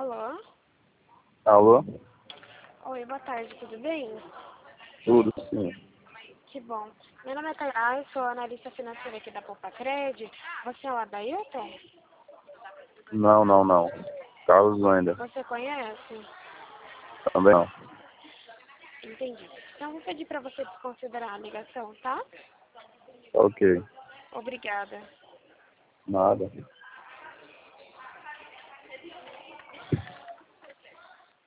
Alô? Alô? Oi, boa tarde, tudo bem? Tudo, sim. Que bom. Meu nome é Tainá, eu sou analista financeira aqui da Poupa Cred. Você é o Adailton? Não. Carlos ainda. Você conhece? Também não. Entendi. Então, vou pedir para você desconsiderar a ligação, tá? Ok. Obrigada. Nada.